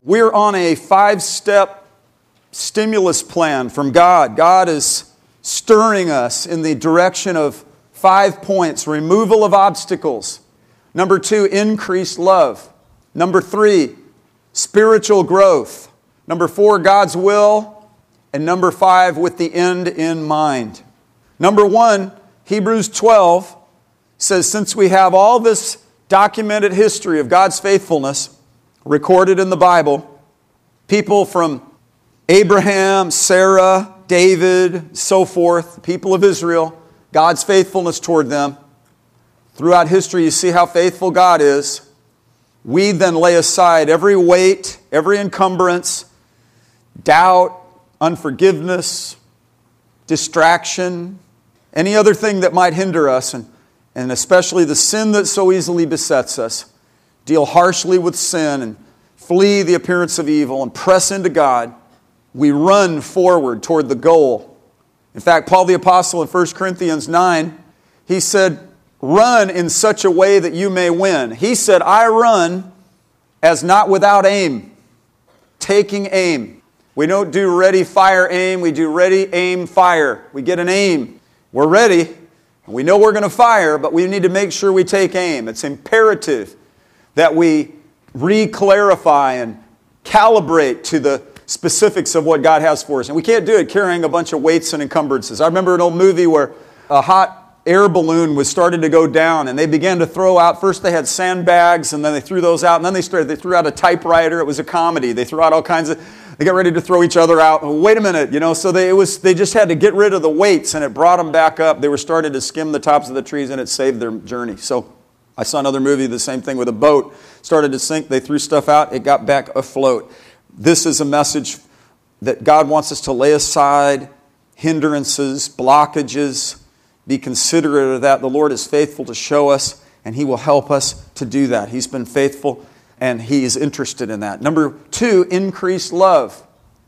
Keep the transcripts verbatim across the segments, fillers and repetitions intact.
We're on a five-step stimulus plan from God. God is stirring us in the direction of five points. Removal of obstacles. Number two, increased love. Number three, spiritual growth. Number four, God's will. And number five, with the end in mind. Number one, Hebrews twelve says, since we have all this documented history of God's faithfulness recorded in the Bible, people from Abraham, Sarah, David, so forth, people of Israel, God's faithfulness toward them. Throughout history, you see how faithful God is. We then lay aside every weight, every encumbrance, doubt, unforgiveness, distraction, any other thing that might hinder us, and, and especially the sin that so easily besets us. Deal harshly with sin and flee the appearance of evil and press into God. We run forward toward the goal. In fact, Paul the Apostle in First Corinthians nine, he said, run in such a way that you may win. He said, I run as not without aim, taking aim. We don't do ready, fire, aim. We do ready, aim, fire. We get an aim. We're ready. We know we're going to fire, but we need to make sure we take aim. It's imperative that we re-clarify and calibrate to the specifics of what God has for us. And we can't do it carrying a bunch of weights and encumbrances. I remember an old movie where a hot air balloon was starting to go down, and they began to throw out, first they had sandbags, and then they threw those out, and then they started, they threw out a typewriter. It was a comedy. They threw out all kinds of, they got ready to throw each other out. Oh, wait a minute, you know, so they, it was, they just had to get rid of the weights, and it brought them back up. They were starting to skim the tops of the trees, and it saved their journey. So I saw another movie, the same thing with a boat. Started to sink, they threw stuff out, it got back afloat. This is a message that God wants us to lay aside hindrances, blockages, be considerate of that. The Lord is faithful to show us, and He will help us to do that. He's been faithful, and He is interested in that. Number two, increased love.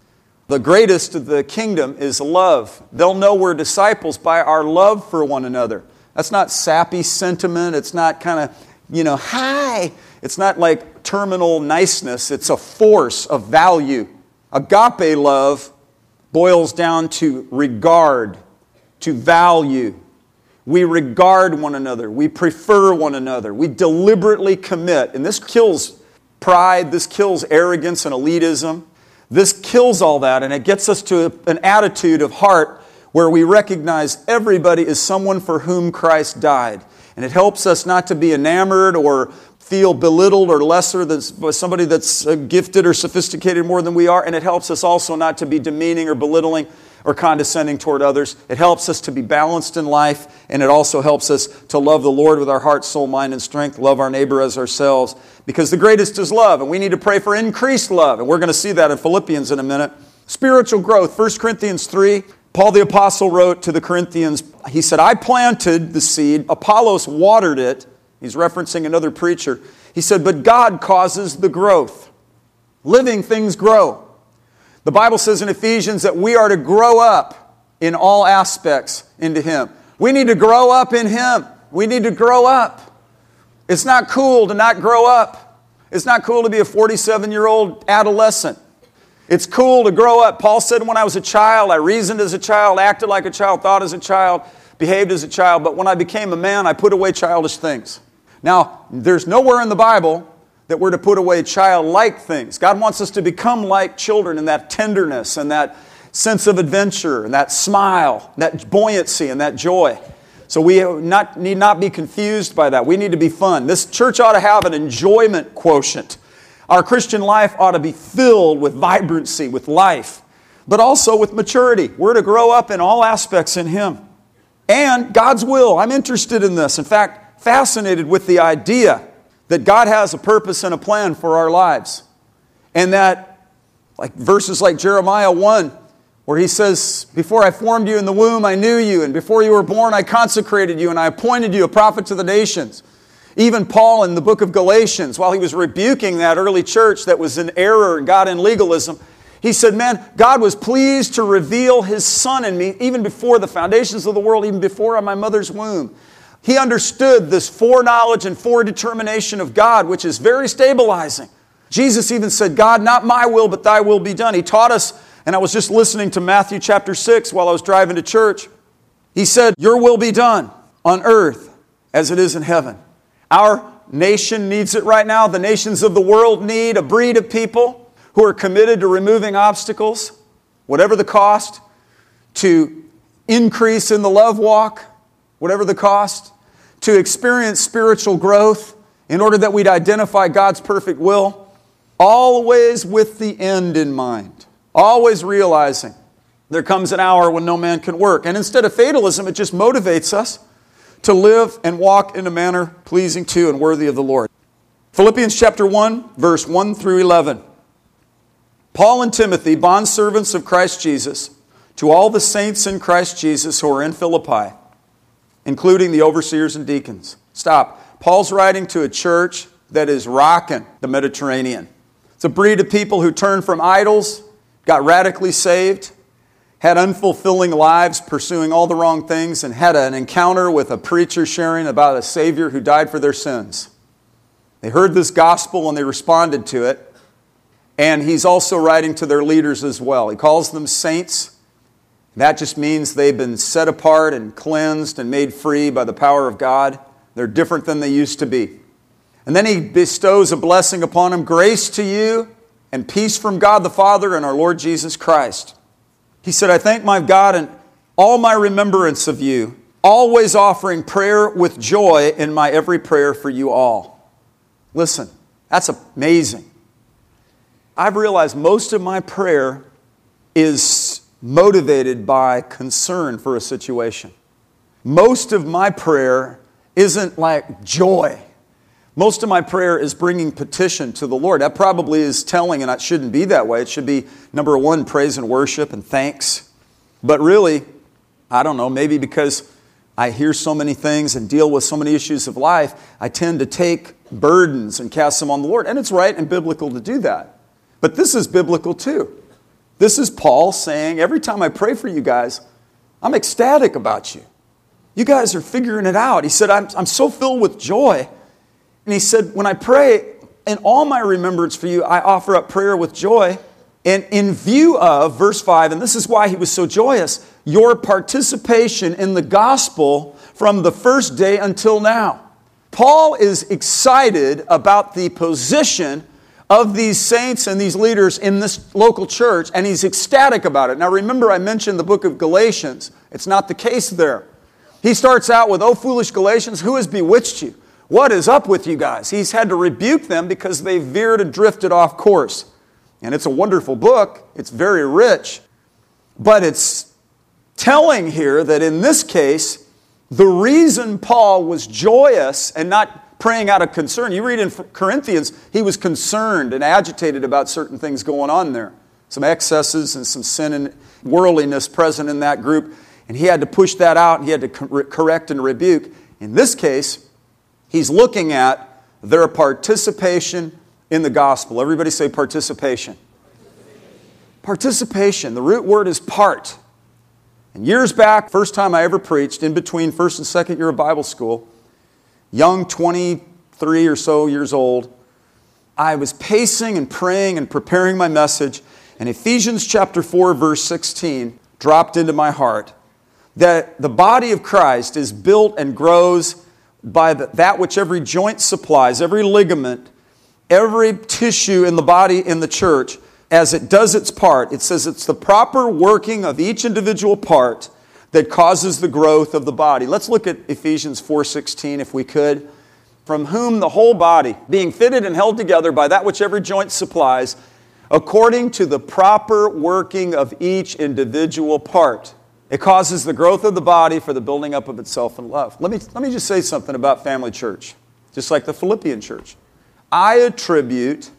The greatest of the kingdom is love. They'll know we're disciples by our love for one another. That's not sappy sentiment. It's not kind of, you know, hi. It's not like terminal niceness. It's a force of value. Agape love boils down to regard, to value. We regard one another. We prefer one another. We deliberately commit. And this kills pride. This kills arrogance and elitism. This kills all that, and it gets us to an attitude of heart where we recognize everybody is someone for whom Christ died. And it helps us not to be enamored or feel belittled or lesser than somebody that's gifted or sophisticated more than we are. And it helps us also not to be demeaning or belittling or condescending toward others. It helps us to be balanced in life, and it also helps us to love the Lord with our heart, soul, mind, and strength, love our neighbor as ourselves, because the greatest is love, and we need to pray for increased love, and we're going to see that in Philippians in a minute. Spiritual growth, First Corinthians three, Paul the Apostle wrote to the Corinthians, he said, I planted the seed, Apollos watered it. He's referencing another preacher. He said, but God causes the growth. Living things grow. The Bible says in Ephesians that we are to grow up in all aspects into Him. We need to grow up in Him. We need to grow up. It's not cool to not grow up. It's not cool to be a forty-seven-year-old adolescent. It's cool to grow up. Paul said, when I was a child, I reasoned as a child, acted like a child, thought as a child, behaved as a child. But when I became a man, I put away childish things. Now, there's nowhere in the Bible that we're to put away childlike things. God wants us to become like children in that tenderness and that sense of adventure and that smile, that buoyancy and that joy. So we not, need not be confused by that. We need to be fun. This church ought to have an enjoyment quotient. Our Christian life ought to be filled with vibrancy, with life, but also with maturity. We're to grow up in all aspects in Him. And God's will. I'm interested in this. In fact, fascinated with the idea that God has a purpose and a plan for our lives. And that, like verses like Jeremiah one, where he says, before I formed you in the womb, I knew you. And before you were born, I consecrated you. And I appointed you a prophet to the nations. Even Paul in the book of Galatians, while he was rebuking that early church that was in error and got in legalism, he said, man, God was pleased to reveal His Son in me even before the foundations of the world, even before my mother's womb. He understood this foreknowledge and foredetermination of God, which is very stabilizing. Jesus even said, God, not my will, but thy will be done. He taught us, and I was just listening to Matthew chapter six while I was driving to church. He said, your will be done on earth as it is in heaven. Our nation needs it right now. The nations of the world need a breed of people who are committed to removing obstacles, whatever the cost, to increase in the love walk, whatever the cost, to experience spiritual growth in order that we'd identify God's perfect will, always with the end in mind, always realizing there comes an hour when no man can work. And instead of fatalism, it just motivates us to live and walk in a manner pleasing to and worthy of the Lord. Philippians chapter one, verse one through eleven. Paul and Timothy, bondservants of Christ Jesus, to all the saints in Christ Jesus who are in Philippi, including the overseers and deacons. Stop. Paul's writing to a church that is rocking the Mediterranean. It's a breed of people who turned from idols, got radically saved, had unfulfilling lives, pursuing all the wrong things, and had an encounter with a preacher sharing about a Savior who died for their sins. They heard this gospel and they responded to it. And he's also writing to their leaders as well. He calls them saints. That just means they've been set apart and cleansed and made free by the power of God. They're different than they used to be. And then he bestows a blessing upon them. Grace to you and peace from God the Father and our Lord Jesus Christ. He said, I thank my God in all my remembrance of you, always offering prayer with joy in my every prayer for you all. Listen, that's amazing. I've realized most of my prayer is motivated by concern for a situation. Most of my prayer isn't like joy. Most of my prayer is bringing petition to the Lord. That probably is telling, and it shouldn't be that way. It should be, number one, praise and worship and thanks. But really, I don't know, maybe because I hear so many things and deal with so many issues of life, I tend to take burdens and cast them on the Lord. And it's right and biblical to do that. But this is biblical too. This is Paul saying, every time I pray for you guys, I'm ecstatic about you. You guys are figuring it out. He said, I'm, I'm so filled with joy. And he said, when I pray, in all my remembrance for you, I offer up prayer with joy. And in view of, verse five, and this is why he was so joyous, your participation in the gospel from the first day until now. Paul is excited about the position of these saints and these leaders in this local church, and he's ecstatic about it. Now remember, I mentioned the book of Galatians. It's not the case there. He starts out with, "O foolish Galatians, who has bewitched you? What is up with you guys?" He's had to rebuke them because they veered and drifted off course. And it's a wonderful book. It's very rich. But it's telling here that in this case, the reason Paul was joyous and not praying out of concern. You read in Corinthians, he was concerned and agitated about certain things going on there. Some excesses and some sin and worldliness present in that group. And he had to push that out, and he had to correct and rebuke. In this case, he's looking at their participation in the gospel. Everybody say participation. Participation. The root word is part. And years back, first time I ever preached, in between first and second year of Bible school, young, twenty-three or so years old, I was pacing and praying and preparing my message, and Ephesians chapter four, verse sixteen dropped into my heart, that the body of Christ is built and grows by the, that which every joint supplies, every ligament, every tissue in the body in the church, as it does its part. It says it's the proper working of each individual part that causes the growth of the body. Let's look at Ephesians four sixteen if we could. From whom the whole body, being fitted and held together by that which every joint supplies, according to the proper working of each individual part. It causes the growth of the body for the building up of itself in love. Let me, let me just say something about Family Church, just like the Philippian church. I attribute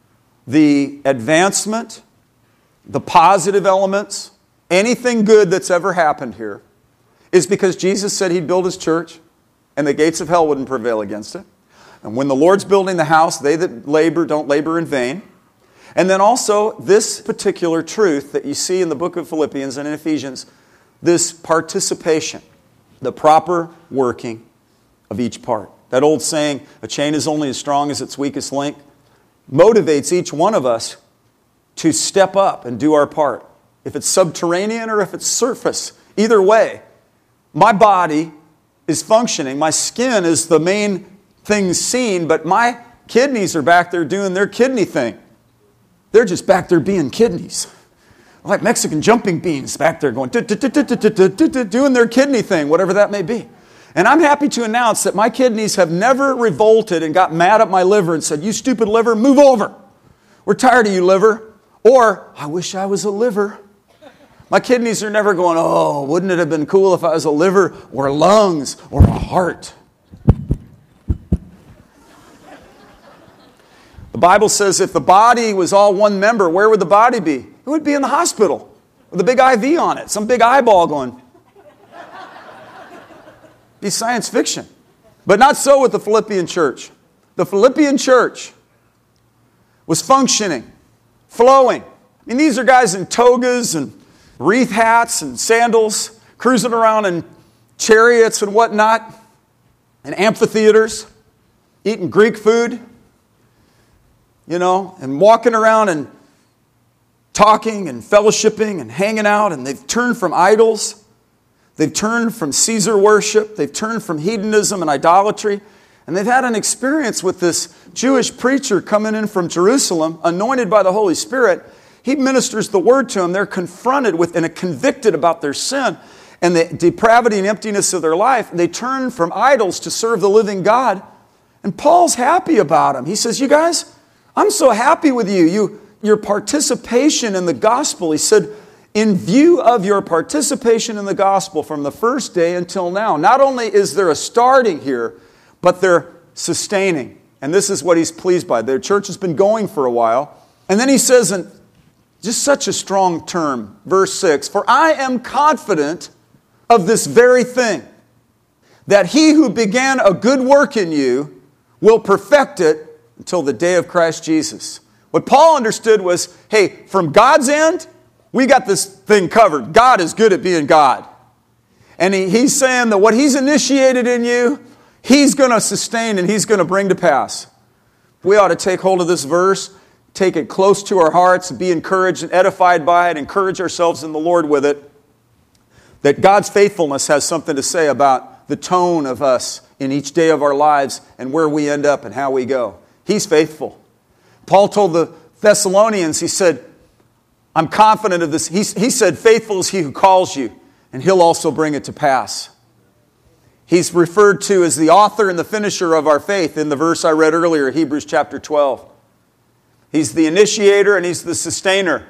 the advancement, the positive elements, anything good that's ever happened here is because Jesus said He'd build His church and the gates of hell wouldn't prevail against it. And when the Lord's building the house, they that labor don't labor in vain. And then also this particular truth that you see in the book of Philippians and in Ephesians, this participation, the proper working of each part. That old saying, a chain is only as strong as its weakest link. motivates each one of us to step up and do our part. If it's subterranean or if it's surface, either way, my body is functioning. My skin is the main thing seen, but my kidneys are back there doing their kidney thing. They're just back there being kidneys. Like Mexican jumping beans back there going, doing their kidney thing, whatever that may be. And I'm happy to announce that my kidneys have never revolted and got mad at my liver and said, you stupid liver, move over. We're tired of you, liver. Or, I wish I was a liver. My kidneys are never going, oh, wouldn't it have been cool if I was a liver or lungs or a heart? The Bible says if the body was all one member, where would the body be? It would be in the hospital with a big I V on it, some big eyeball going. Be science fiction. But not so with the Philippian church. The Philippian church was functioning, flowing. I mean, these are guys in togas and wreath hats and sandals, cruising around in chariots and whatnot, and amphitheaters, eating Greek food, you know, and walking around and talking and fellowshipping and hanging out, and they've turned from idols. They've turned from Caesar worship. They've turned from hedonism and idolatry. And they've had an experience with this Jewish preacher coming in from Jerusalem, anointed by the Holy Spirit. He ministers the word to them. They're confronted with and convicted about their sin and the depravity and emptiness of their life. And they turn from idols to serve the living God. And Paul's happy about them. He says, you guys, I'm so happy with you. You, your participation in the gospel. He said, in view of your participation in the gospel from the first day until now, not only is there a starting here, but they're sustaining. And this is what he's pleased by. Their church has been going for a while. And then he says, in just such a strong term, verse six, for I am confident of this very thing, that he who began a good work in you will perfect it until the day of Christ Jesus. What Paul understood was, hey, from God's end, we got this thing covered. God is good at being God. And he, he's saying that what he's initiated in you, he's going to sustain and he's going to bring to pass. We ought to take hold of this verse, take it close to our hearts, be encouraged and edified by it, encourage ourselves in the Lord with it. That God's faithfulness has something to say about the tone of us in each day of our lives and where we end up and how we go. He's faithful. Paul told the Thessalonians, he said, I'm confident of this. He, he said, faithful is he who calls you, and he'll also bring it to pass. He's referred to as the author and the finisher of our faith in the verse I read earlier, Hebrews chapter twelve. He's the initiator and he's the sustainer.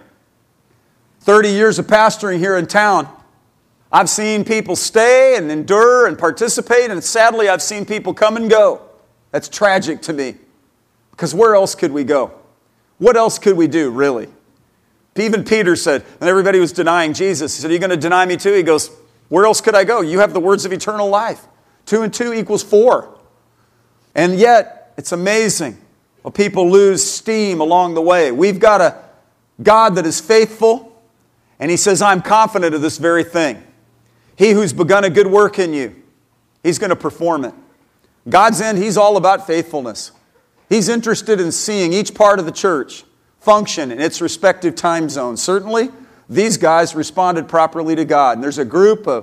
thirty years of pastoring here in town. I've seen people stay and endure and participate, and sadly I've seen people come and go. That's tragic to me. Because where else could we go? What else could we do, really? Even Peter said, and everybody was denying Jesus, he said, are you going to deny me too? He goes, where else could I go? You have the words of eternal life. Two and two equals four. And yet, it's amazing. Well, people lose steam along the way. We've got a God that is faithful, and he says, I'm confident of this very thing. He who's begun a good work in you, he's going to perform it. God's end, he's all about faithfulness. He's interested in seeing each part of the church function in its respective time zones. Certainly, these guys responded properly to God. And there's a group of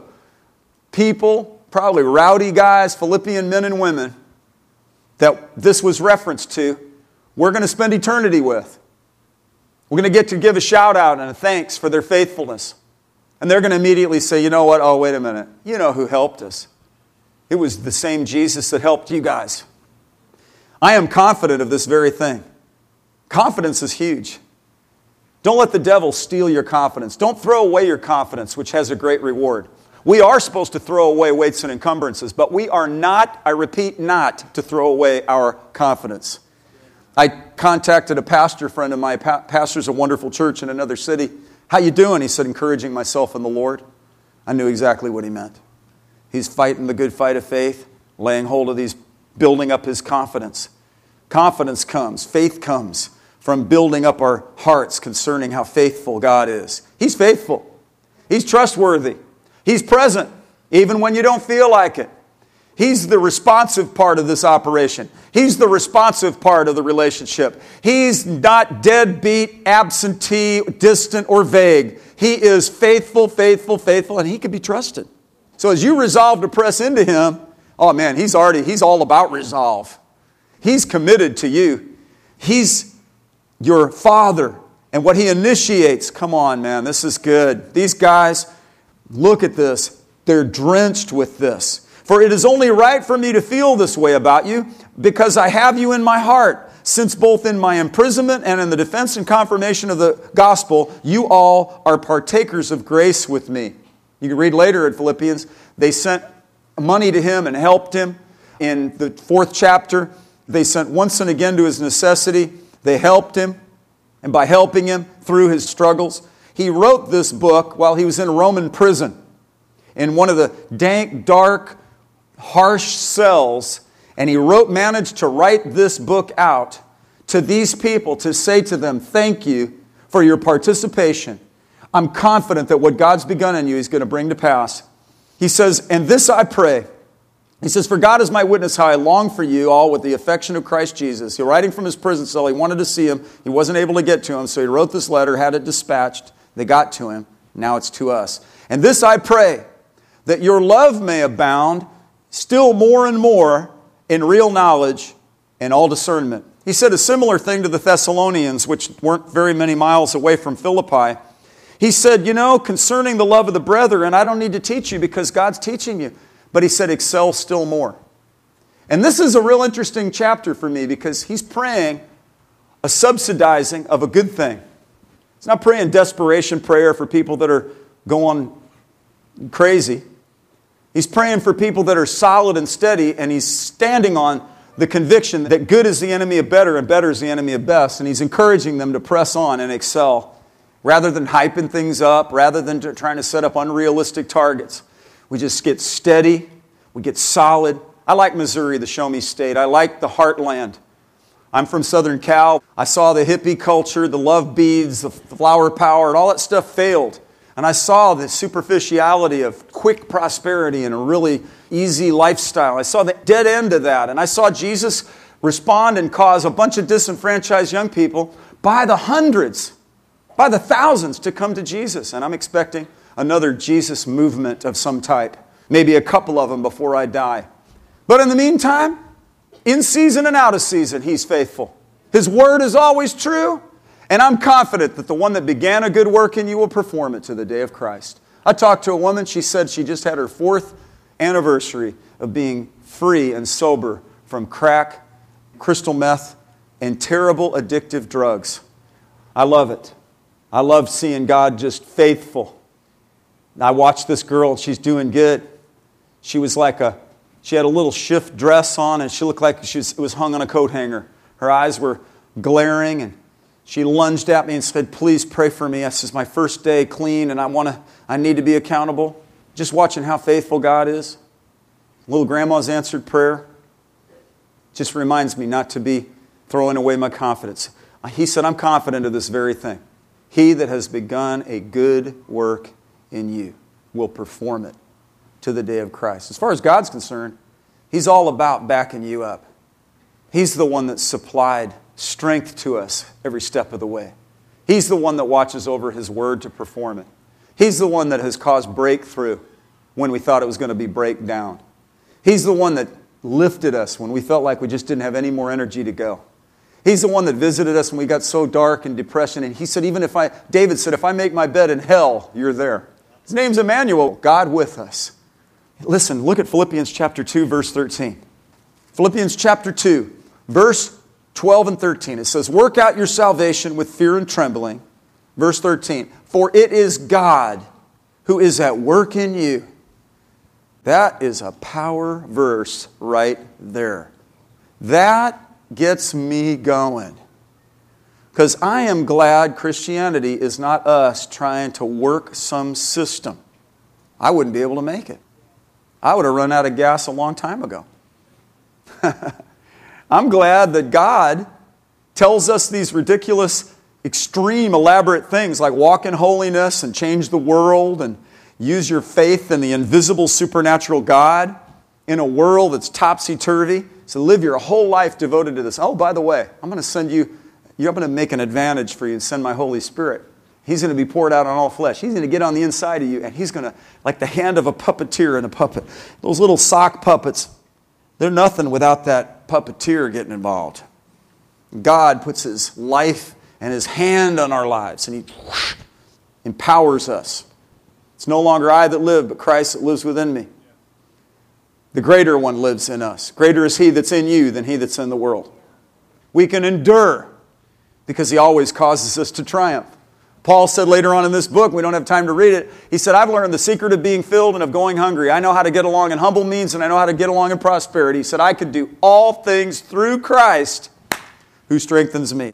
people, probably rowdy guys, Philippian men and women, that this was referenced to, we're going to spend eternity with. We're going to get to give a shout out and a thanks for their faithfulness. And they're going to immediately say, you know what? Oh, wait a minute. You know who helped us. It was the same Jesus that helped you guys. I am confident of this very thing. Confidence is huge. Don't let the devil steal your confidence. Don't throw away your confidence, which has a great reward. We are supposed to throw away weights and encumbrances, but we are not, I repeat, not to throw away our confidence. I contacted a pastor friend of mine. Pa- pastor's a wonderful church in another city. How you doing? He said, encouraging myself in the Lord. I knew exactly what he meant. He's fighting the good fight of faith, laying hold of these, building up his confidence. Confidence comes, faith comes from building up our hearts concerning how faithful God is. He's faithful. He's trustworthy. He's present, even when you don't feel like it. He's the responsive part of this operation. He's the responsive part of the relationship. He's not deadbeat, absentee, distant, or vague. He is faithful, faithful, faithful, and He can be trusted. So as you resolve to press into Him, oh man, He's already, He's all about resolve. He's committed to you. He's your Father. And what He initiates, come on man, this is good. These guys, look at this. They're drenched with this. For it is only right for me to feel this way about you, because I have you in my heart, since both in my imprisonment and in the defense and confirmation of the gospel, you all are partakers of grace with me. You can read later at Philippians, they sent money to him and helped him. In the fourth chapter, they sent once and again to his necessity. They helped him, and by helping him through his struggles, he wrote this book while he was in a Roman prison, in one of the dank, dark, harsh cells, and he wrote, managed to write this book out to these people to say to them, thank you for your participation. I'm confident that what God's begun in you He's going to bring to pass. He says, and this I pray. He says, for God is my witness how I long for you all with the affection of Christ Jesus. He's writing from his prison cell. He wanted to see him. He wasn't able to get to him, so he wrote this letter, had it dispatched. They got to him. Now it's to us. And this I pray, that your love may abound still more and more in real knowledge and all discernment. He said a similar thing to the Thessalonians, which weren't very many miles away from Philippi. He said, you know, concerning the love of the brethren, I don't need to teach you because God's teaching you. But he said, excel still more. And this is a real interesting chapter for me because he's praying a subsidizing of a good thing. He's not praying desperation prayer for people that are going crazy. He's praying for people that are solid and steady, and he's standing on the conviction that good is the enemy of better and better is the enemy of best. And he's encouraging them to press on and excel rather than hyping things up, rather than trying to set up unrealistic targets. We just get steady. We get solid. I like Missouri, the show me state. I like the heartland. I'm from Southern Cal. I saw the hippie culture, the love beads, the flower power, and all that stuff failed. And I saw the superficiality of quick prosperity and a really easy lifestyle. I saw the dead end of that. And I saw Jesus respond and cause a bunch of disenfranchised young people by the hundreds, by the thousands to come to Jesus. And I'm expecting another Jesus movement of some type. Maybe a couple of them before I die. But in the meantime, in season and out of season, He's faithful. His word is always true. And I'm confident that the one that began a good work in you will perform it to the day of Christ. I talked to a woman, she said she just had her fourth anniversary of being free and sober from crack, crystal meth, and terrible addictive drugs. I love it. I love seeing God just faithful. I watched this girl, she's doing good. She was like a, she had a little shift dress on and she looked like she was, it was hung on a coat hanger. Her eyes were glaring and she lunged at me and said, please pray for me. This is my first day clean and I want to, I need to be accountable. Just watching how faithful God is. Little grandma's answered prayer. Just reminds me not to be throwing away my confidence. He said, I'm confident of this very thing. He that has begun a good work in you will perform it to the day of Christ. As far as God's concerned, He's all about backing you up. He's the one that supplied strength to us every step of the way. He's the one that watches over His word to perform it. He's the one that has caused breakthrough when we thought it was going to be breakdown. He's the one that lifted us when we felt like we just didn't have any more energy to go. He's the one that visited us when we got so dark and depression. And He said, even if I, David said, if I make my bed in hell, you're there. His name's Emmanuel, God with us. Listen, look at Philippians chapter two, verse thirteen. Philippians chapter two, verse twelve and thirteen. It says, work out your salvation with fear and trembling. Verse thirteen, for it is God who is at work in you. That is a power verse right there. That gets me going. Because I am glad Christianity is not us trying to work some system. I wouldn't be able to make it. I would have run out of gas a long time ago. I'm glad that God tells us these ridiculous, extreme, elaborate things like walk in holiness and change the world and use your faith in the invisible supernatural God. in a world that's topsy-turvy. So live your whole life devoted to this. Oh, by the way, I'm going to send you, you're going to make an advantage for you and send my Holy Spirit. He's going to be poured out on all flesh. He's going to get on the inside of you, and he's going to, like the hand of a puppeteer in a puppet. Those little sock puppets, they're nothing without that puppeteer getting involved. God puts his life and his hand on our lives, and he whoosh, empowers us. It's no longer I that live, but Christ that lives within me. The greater one lives in us. Greater is he that's in you than he that's in the world. We can endure because he always causes us to triumph. Paul said later on in this book, we don't have time to read it, he said, I've learned the secret of being filled and of going hungry. I know how to get along in humble means, and I know how to get along in prosperity. He said, I could do all things through Christ who strengthens me.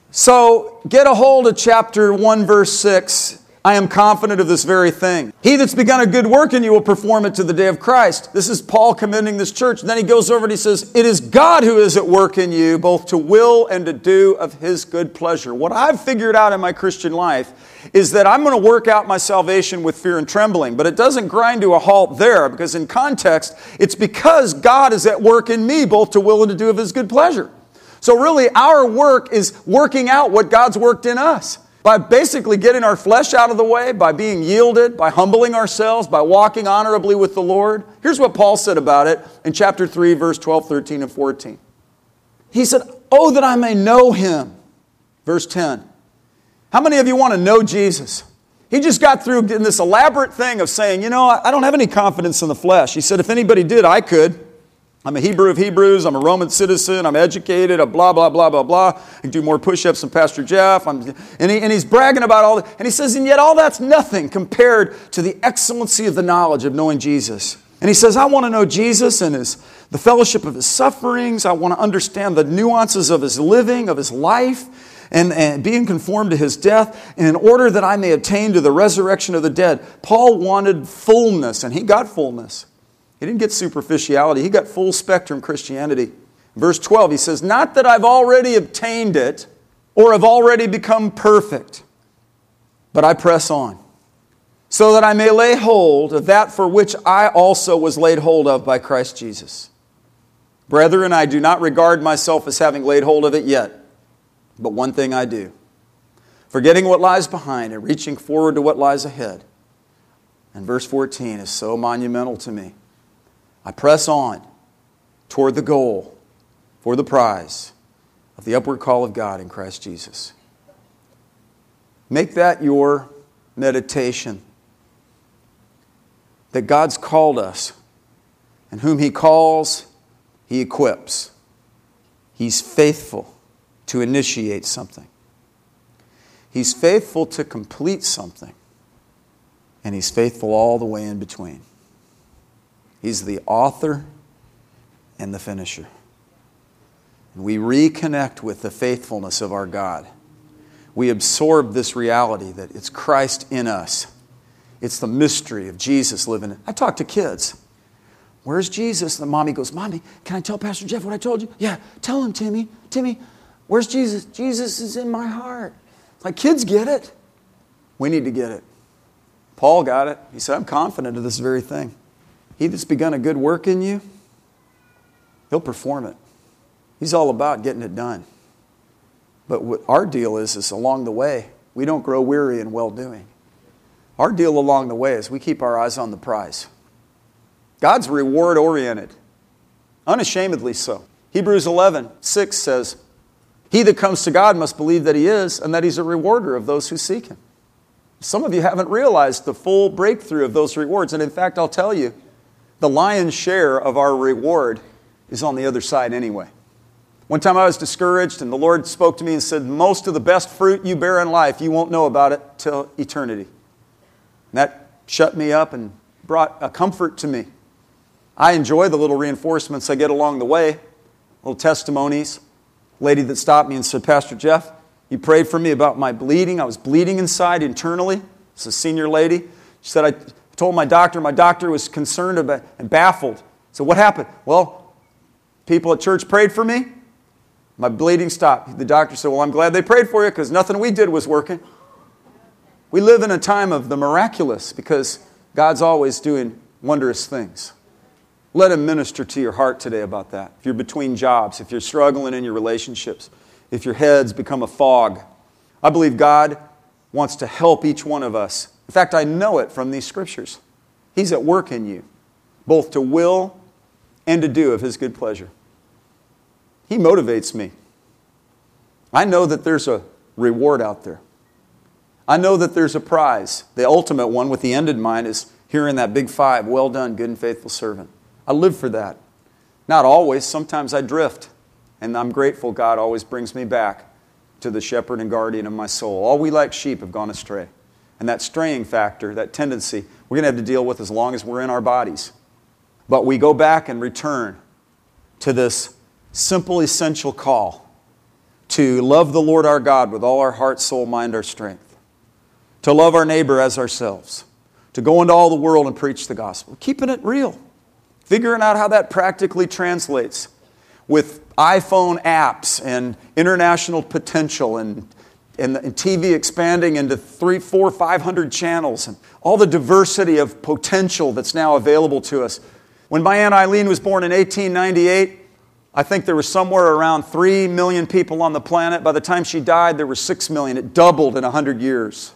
So get a hold of chapter one, verse six. I am confident of this very thing. He that's begun a good work in you will perform it to the day of Christ. This is Paul commending this church. And then he goes over and he says, it is God who is at work in you, both to will and to do of his good pleasure. What I've figured out in my Christian life is that I'm going to work out my salvation with fear and trembling. But it doesn't grind to a halt there, because in context, it's because God is at work in me, both to will and to do of his good pleasure. So really, our work is working out what God's worked in us. By basically getting our flesh out of the way, by being yielded, by humbling ourselves, by walking honorably with the Lord. Here's what Paul said about it in chapter three, verse twelve, thirteen, and fourteen. He said, oh, that I may know him. Verse ten. How many of you want to know Jesus? He just got through in this elaborate thing of saying, you know, I don't have any confidence in the flesh. He said, if anybody did, I could. I'm a Hebrew of Hebrews. I'm a Roman citizen. I'm educated. I'm blah, blah, blah, blah, blah. I can do more push-ups than Pastor Jeff. I'm, and, he, and he's bragging about all that. And he says, and yet all that's nothing compared to the excellency of the knowledge of knowing Jesus. And he says, I want to know Jesus and his, the fellowship of his sufferings. I want to understand the nuances of his living, of his life, and, and being conformed to his death. And in order that I may attain to the resurrection of the dead. Paul wanted fullness, and he got fullness. He didn't get superficiality. He got full spectrum Christianity. Verse twelve, he says, not that I've already obtained it or have already become perfect, but I press on, so that I may lay hold of that for which I also was laid hold of by Christ Jesus. Brethren, I do not regard myself as having laid hold of it yet, but one thing I do, forgetting what lies behind and reaching forward to what lies ahead. And verse fourteen is so monumental to me. I press on toward the goal for the prize of the upward call of God in Christ Jesus. Make that your meditation. That God's called us, and whom He calls, He equips. He's faithful to initiate something. He's faithful to complete something. And He's faithful all the way in between. He's the author and the finisher. And we reconnect with the faithfulness of our God. We absorb this reality that it's Christ in us. It's the mystery of Jesus living in. I talk to kids. Where's Jesus? And the mommy goes, Mommy, can I tell Pastor Jeff what I told you? Yeah, tell him, Timmy. Timmy, where's Jesus? Jesus is in my heart. Like, kids get it. We need to get it. Paul got it. He said, I'm confident of this very thing. He that's begun a good work in you, He'll perform it. He's all about getting it done. But what our deal is, is along the way, we don't grow weary in well-doing. Our deal along the way is we keep our eyes on the prize. God's reward-oriented, unashamedly so. Hebrews eleven six says, He that comes to God must believe that He is, and that He's a rewarder of those who seek Him. Some of you haven't realized the full breakthrough of those rewards. And in fact, I'll tell you, the lion's share of our reward is on the other side anyway. One time I was discouraged, and the Lord spoke to me and said, most of the best fruit you bear in life, you won't know about it till eternity. And that shut me up and brought a comfort to me. I enjoy the little reinforcements I get along the way, little testimonies. A lady that stopped me and said, Pastor Jeff, you prayed for me about my bleeding. I was bleeding inside internally. It's a senior lady. She said, I told my doctor. My doctor was concerned about and baffled. So what happened? Well, people at church prayed for me. My bleeding stopped. The doctor said, well, I'm glad they prayed for you because nothing we did was working. We live in a time of the miraculous because God's always doing wondrous things. Let Him minister to your heart today about that. If you're between jobs, if you're struggling in your relationships, if your head's become a fog, I believe God wants to help each one of us. In fact, I know it from these scriptures. He's at work in you, both to will and to do of His good pleasure. He motivates me. I know that there's a reward out there. I know that there's a prize. The ultimate one with the end in mind is hearing that big five, well done, good and faithful servant. I live for that. Not always. Sometimes I drift. And I'm grateful God always brings me back to the shepherd and guardian of my soul. All we like sheep have gone astray. And that straying factor, that tendency, we're going to have to deal with as long as we're in our bodies. But we go back and return to this simple, essential call to love the Lord our God with all our heart, soul, mind, our strength. To love our neighbor as ourselves. To go into all the world and preach the gospel. Keeping it real. Figuring out how that practically translates with iPhone apps and international potential and, and, and T V expanding into three, four, five hundred channels and all the diversity of potential that's now available to us. When my Aunt Eileen was born in eighteen ninety-eight, I think there was somewhere around three million people on the planet. By the time she died, there were six million. It doubled in one hundred years.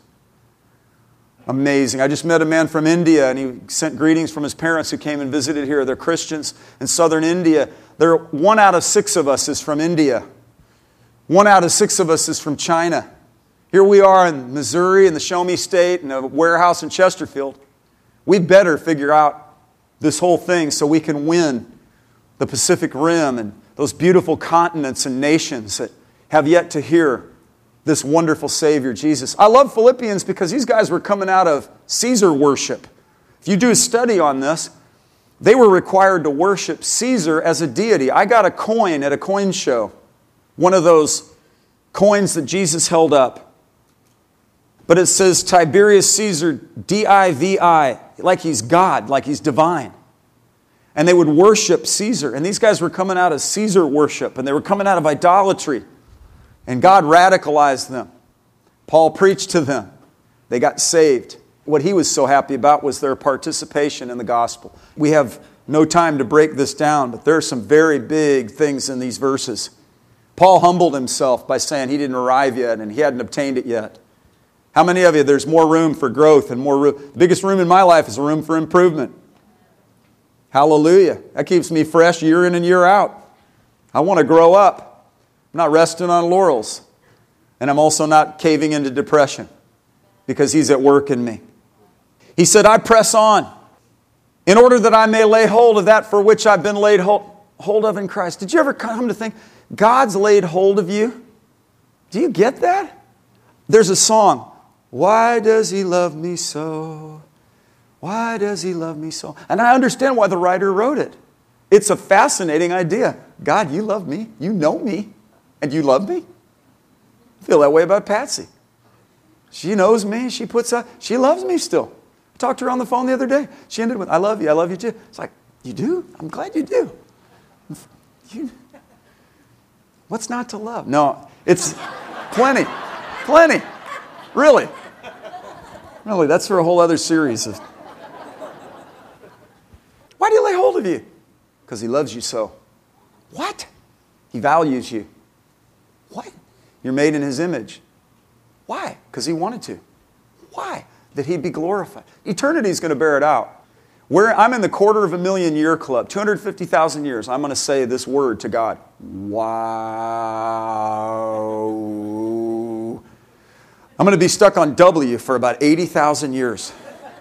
Amazing. I just met a man from India, and he sent greetings from his parents who came and visited here. They're Christians in southern India. There, one out of six of us is from India. One out of six of us is from China. Here we are in Missouri, in the Show Me State, in a warehouse in Chesterfield. We better figure out this whole thing so we can win the Pacific Rim and those beautiful continents and nations that have yet to hear this wonderful Savior, Jesus. I love Philippians because these guys were coming out of Caesar worship. If you do a study on this, they were required to worship Caesar as a deity. I got a coin at a coin show, one of those coins that Jesus held up. But it says Tiberius Caesar, D I V I, like he's God, like he's divine. And they would worship Caesar. And these guys were coming out of Caesar worship, and they were coming out of idolatry. And God radicalized them. Paul preached to them. They got saved. What he was so happy about was their participation in the gospel. We have no time to break this down, but there are some very big things in these verses. Paul humbled himself by saying he didn't arrive yet and he hadn't obtained it yet. How many of you, there's more room for growth and more room? The biggest room in my life is a room for improvement. Hallelujah. That keeps me fresh year in and year out. I want to grow up. I'm not resting on laurels. And I'm also not caving into depression because He's at work in me. He said, I press on in order that I may lay hold of that for which I've been laid hold of in Christ. Did you ever come to think, God's laid hold of you? Do you get that? There's a song, why does He love me so? Why does He love me so? And I understand why the writer wrote it. It's a fascinating idea. God, you love me. You know me. And you love me? I feel that way about Patsy. She knows me. She puts up, she loves me still. I talked to her on the phone the other day. She ended with, I love you. I love you too. It's like, you do? I'm glad you do. You, what's not to love? No, it's plenty. Plenty. Really. Really, that's for a whole other series. Of, why do you lay hold of you? Because He loves you so. What? He values you. What? You're made in His image. Why? Because He wanted to. Why? That He'd be glorified. Eternity's going to bear it out. Where I'm in the quarter of a million year club, two hundred fifty thousand years, I'm going to say this word to God. Wow. I'm going to be stuck on W for about eighty thousand years.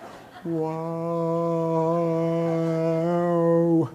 Wow.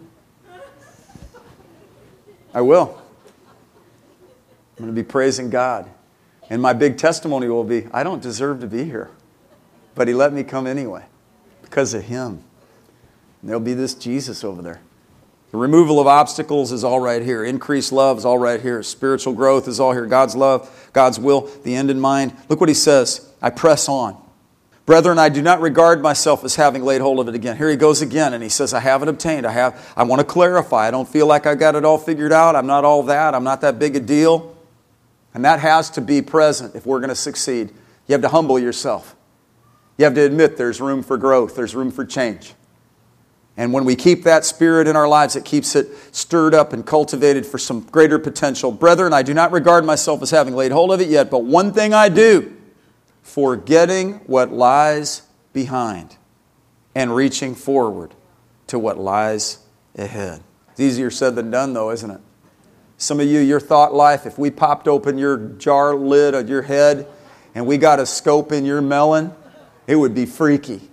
I will. I'm going to be praising God. And my big testimony will be, I don't deserve to be here. But He let me come anyway. Because of Him. And there'll be this Jesus over there. The removal of obstacles is all right here. Increased love is all right here. Spiritual growth is all here. God's love, God's will, the end in mind. Look what He says. I press on. Brethren, I do not regard myself as having laid hold of it again. Here he goes again, and he says, I haven't obtained. I have. I want to clarify. I don't feel like I got it all figured out. I'm not all that. I'm not that big a deal. And that has to be present if we're going to succeed. You have to humble yourself. You have to admit there's room for growth. There's room for change. And when we keep that spirit in our lives, it keeps it stirred up and cultivated for some greater potential. Brethren, I do not regard myself as having laid hold of it yet, but one thing I do, forgetting what lies behind and reaching forward to what lies ahead. It's easier said than done, though, isn't it? Some of you, your thought life, if we popped open your jar lid of your head and we got a scope in your melon, it would be freaky.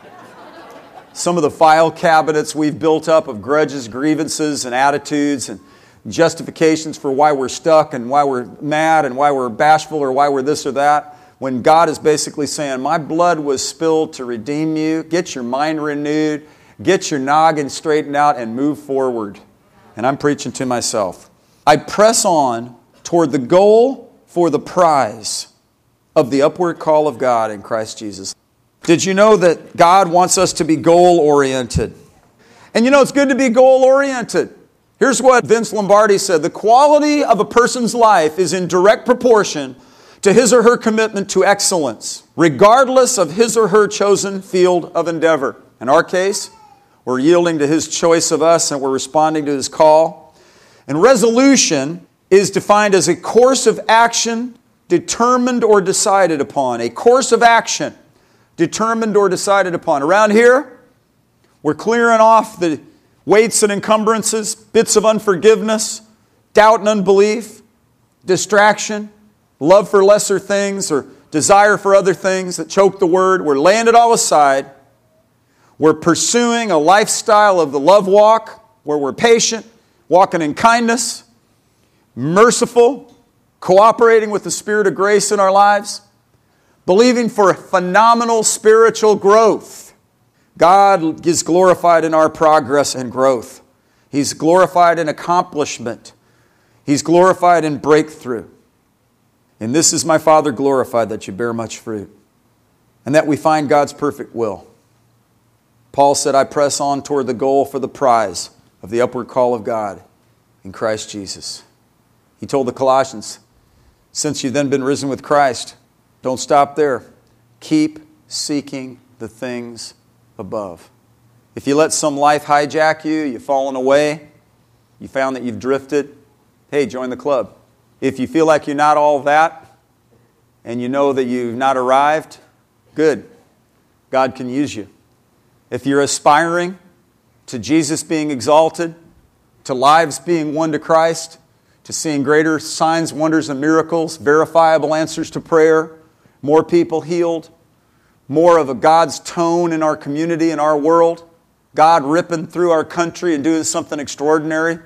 Some of the file cabinets we've built up of grudges, grievances, and attitudes and justifications for why we're stuck and why we're mad and why we're bashful or why we're this or that, when God is basically saying, my blood was spilled to redeem you, get your mind renewed, get your noggin straightened out and move forward. And I'm preaching to myself. I press on toward the goal for the prize of the upward call of God in Christ Jesus. Did you know that God wants us to be goal-oriented? And you know, it's good to be goal-oriented. Here's what Vince Lombardi said. The quality of a person's life is in direct proportion to his or her commitment to excellence, regardless of his or her chosen field of endeavor. In our case, we're yielding to His choice of us and we're responding to His call. And resolution is defined as a course of action determined or decided upon. A course of action determined or decided upon. Around here, we're clearing off the weights and encumbrances, bits of unforgiveness, doubt and unbelief, distraction, love for lesser things or desire for other things that choke the word. We're laying it all aside. We're pursuing a lifestyle of the love walk where we're patient, walking in kindness, merciful, cooperating with the Spirit of grace in our lives, believing for phenomenal spiritual growth. God is glorified in our progress and growth. He's glorified in accomplishment. He's glorified in breakthrough. And this is my Father glorified, that you bear much fruit, and that we find God's perfect will. Paul said, I press on toward the goal for the prize of the upward call of God in Christ Jesus. He told the Colossians, since you've then been risen with Christ, don't stop there. Keep seeking the things above. If you let some life hijack you, you've fallen away, you found that you've drifted, hey, join the club. If you feel like you're not all that, and you know that you've not arrived, good. God can use you. If you're aspiring to Jesus being exalted, to lives being won to Christ, to seeing greater signs, wonders, and miracles, verifiable answers to prayer, more people healed, more of a God's tone in our community, in our world, God ripping through our country and doing something extraordinary,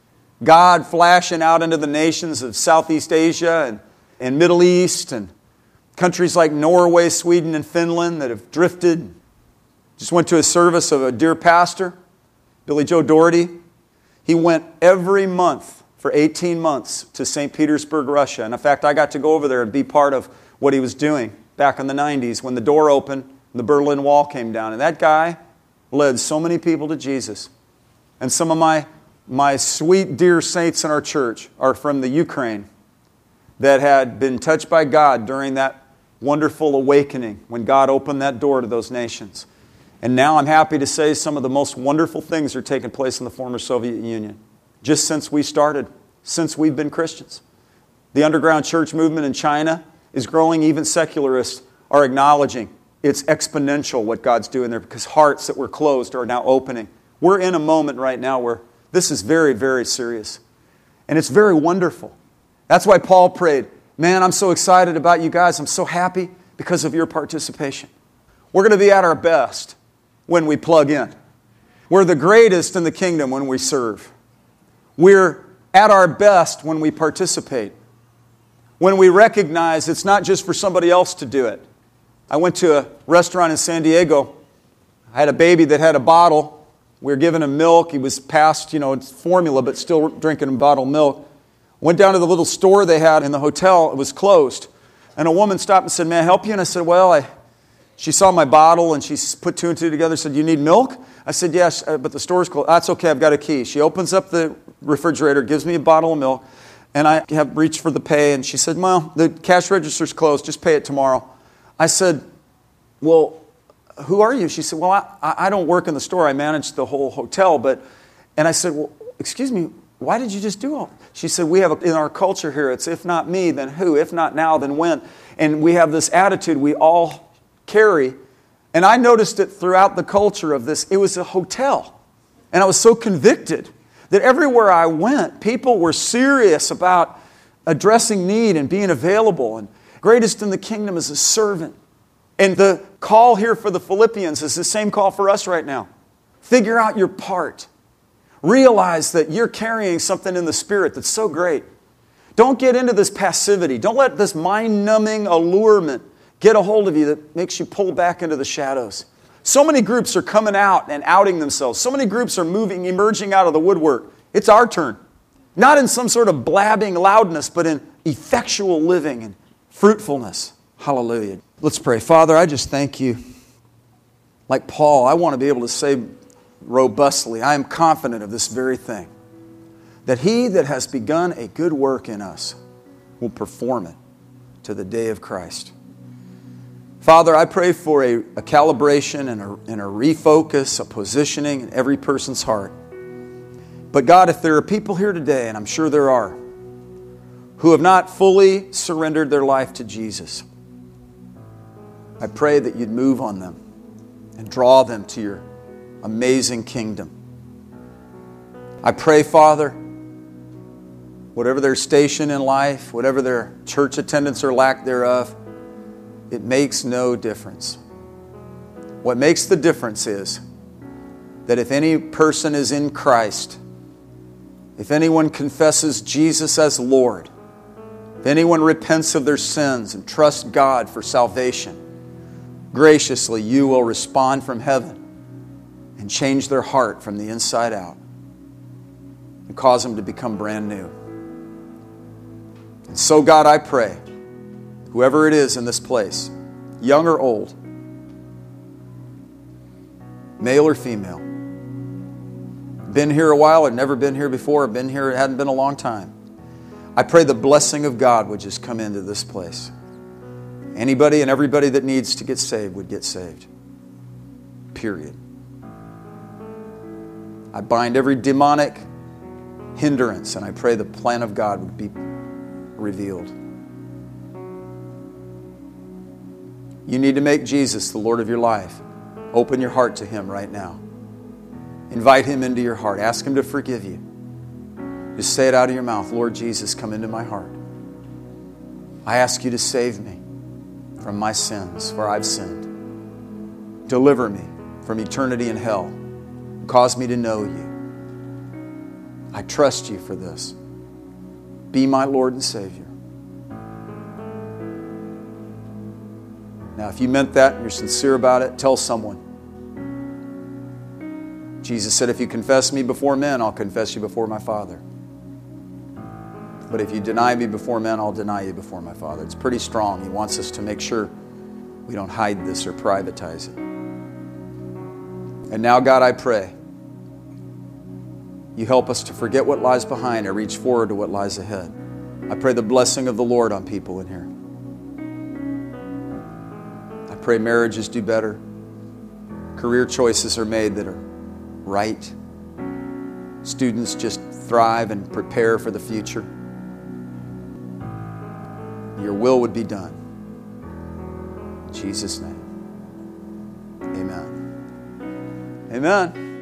God flashing out into the nations of Southeast Asia and, and Middle East and countries like Norway, Sweden, and Finland that have drifted. Just went to a service of a dear pastor, Billy Joe Doherty. He went every month for eighteen months to Saint Petersburg, Russia. And in fact, I got to go over there and be part of what he was doing back in the nineties when the door opened and the Berlin Wall came down. And that guy led so many people to Jesus. And some of my, my sweet, dear saints in our church are from the Ukraine that had been touched by God during that wonderful awakening when God opened that door to those nations. And now I'm happy to say some of the most wonderful things are taking place in the former Soviet Union. Just since we started, since we've been Christians. The underground church movement in China is growing. Even secularists are acknowledging it's exponential what God's doing there because hearts that were closed are now opening. We're in a moment right now where this is very, very serious. And it's very wonderful. That's why Paul prayed, man, I'm so excited about you guys. I'm so happy because of your participation. We're going to be at our best when we plug in. We're the greatest in the kingdom when we serve. We're at our best when we participate. When we recognize it's not just for somebody else to do it. I went to a restaurant in San Diego. I had a baby that had a bottle. We were giving him milk. He was past, you know, formula, but still drinking bottled milk. Went down to the little store they had in the hotel. It was closed. And a woman stopped and said, may I help you? And I said, well, I... She saw my bottle and she put two and two together and said, you need milk? I said, yes, but the store's closed. That's okay, I've got a key. She opens up the refrigerator, gives me a bottle of milk, and I have reached for the pay. And she said, well, the cash register's closed. Just pay it tomorrow. I said, well, who are you? She said, well, I, I don't work in the store. I manage the whole hotel. But, and I said, well, excuse me, why did you just do all? She said, we have, a, in our culture here, it's if not me, then who? If not now, then when? And we have this attitude we all carry. And I noticed it throughout the culture of this. It was a hotel. And I was so convicted that everywhere I went, people were serious about addressing need and being available. And greatest in the kingdom is a servant. And the call here for the Philippians is the same call for us right now. Figure out your part. Realize that you're carrying something in the Spirit that's so great. Don't get into this passivity. Don't let this mind-numbing allurement get a hold of you that makes you pull back into the shadows. So many groups are coming out and outing themselves. So many groups are moving, emerging out of the woodwork. It's our turn. Not in some sort of blabbing loudness, but in effectual living and fruitfulness. Hallelujah. Let's pray. Father, I just thank you. Like Paul, I want to be able to say robustly, I am confident of this very thing, that he that has begun a good work in us will perform it to the day of Christ. Father, I pray for a, a calibration and a, and a refocus, a positioning in every person's heart. But God, if there are people here today, and I'm sure there are, who have not fully surrendered their life to Jesus, I pray that you'd move on them and draw them to your amazing kingdom. I pray, Father, whatever their station in life, whatever their church attendance or lack thereof, it makes no difference. What makes the difference is that if any person is in Christ, if anyone confesses Jesus as Lord, if anyone repents of their sins and trusts God for salvation, graciously you will respond from heaven and change their heart from the inside out and cause them to become brand new. And so, God, I pray, whoever it is in this place, young or old, male or female, been here a while or never been here before, or been here, it hadn't been a long time, I pray the blessing of God would just come into this place. Anybody and everybody that needs to get saved would get saved. Period. I bind every demonic hindrance, and I pray the plan of God would be revealed. You need to make Jesus the Lord of your life. Open your heart to Him right now. Invite Him into your heart. Ask Him to forgive you. Just say it out of your mouth. Lord Jesus, come into my heart. I ask you to save me from my sins, for I've sinned. Deliver me from eternity in hell. Cause me to know you. I trust you for this. Be my Lord and Savior. Now, if you meant that and you're sincere about it, tell someone. Jesus said, if you confess me before men, I'll confess you before my Father. But if you deny me before men, I'll deny you before my Father. It's pretty strong. He wants us to make sure we don't hide this or privatize it. And now, God, I pray, you help us to forget what lies behind and reach forward to what lies ahead. I pray the blessing of the Lord on people in here. I pray marriages do better. Career choices are made that are right. Students just thrive and prepare for the future. Your will would be done. In Jesus' name. Amen. Amen.